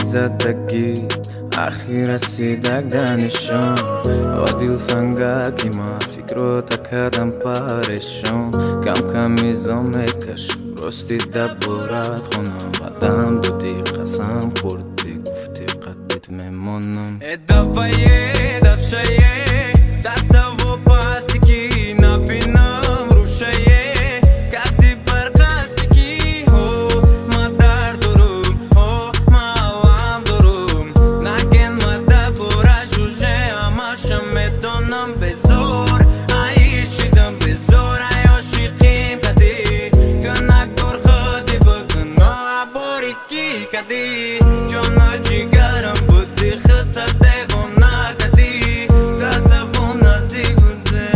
زدگی اخیر رسیدک دانشون عادل سنگاکی ما فکرو تکردم پریشون کم کم میزم میکشم راستی دبورت خونم قدم دادی قسم خوردی گفتی قدیت میمونم دفعه دفشایه دتا و پاستیکی نبینم روشایه کدی برقاستیکی هو ما در دروم هو ما علم دروم نگن ما دبورا جوجه هماشم میدونم بزور عیشیدم بزور عیاشیقیم کدی کنک دور خودی بکن عبوری کی کدی جانا جیگرم بودی خطا دیونا کدی تتفون نزدیک بوده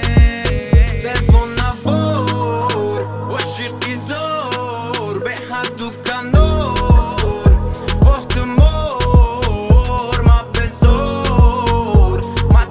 تلفون نبور و شیقی زور به حد و کنور وقت مور ما بزور ما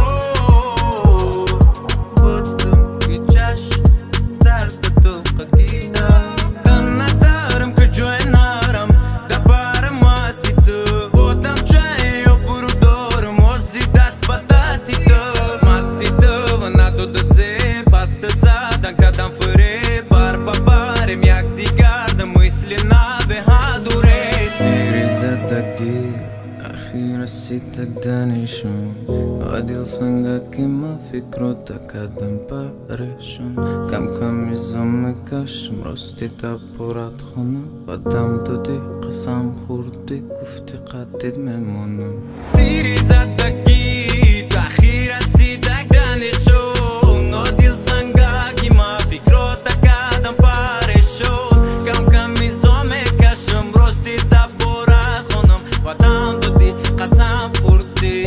دیور بودم که چشم درد تو قدیدم دم نظرم که جای نرم دبارم هستی تو بودم چای و برو دارم وزی دست با دستی تو مستی تو و ندادت زی پست زدن کدم فری بار با بارم یک دیگر мысли на بهادوره دیری زدگی اخیر رسیدک دانشون عادل سنگاکی ما فکرو تکردم پریشون کم کم میزم میکشم راستی دبورت خونم قدم دادی قسم خوردی گفتی قدیت میمونم دیری زدگی اخیر رسیدک دانشون عادل سنگاکی ما فکرو تکردم پریشون کم کم میزم میکشم راستی دبورت خونم قدم دادی قسم خوردی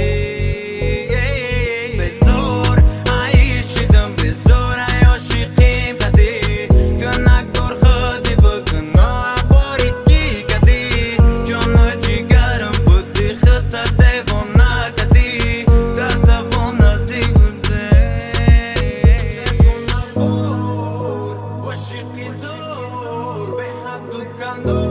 بزور عیشیدم بزور عیاشیقیم کدی کنک دور خودی بکن عبوری کی کدی جانا جیگرم بودی خطا دیونا کدی تتفون نزدیک بوده تلفون نبور و شیقی زور به حد و کندور